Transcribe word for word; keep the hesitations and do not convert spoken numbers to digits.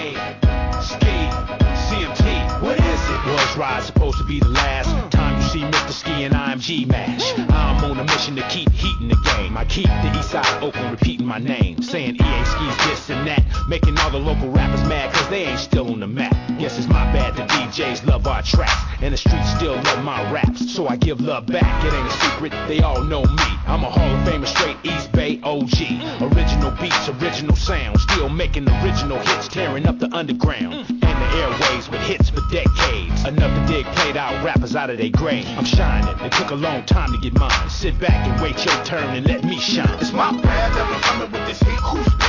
Hey, Ski, C M T, what is it? Was Ride supposed to be the last time you see Mister Ski and I M G mash? I'm on a mission to keep heating the game. I keep the east side of Oakland repeating my name, saying E A Ski's this and that, making all the local rappers mad cause they ain't still on the map. Guess it's my bad the D Js love our tracks, and the streets still love my raps, so I give love back. It ain't a secret, they all know me. I'm a Hall of Famer, straight East Bay O G. Original beats, original sound, still making original hits, tearing up the underground and the airways with hits for decades. Enough to dig played out rappers out of their grave. I'm shining, it took a long time to get mine. Sit back and wait your turn and let me shine. It's my bad that we coming with this heat. Who's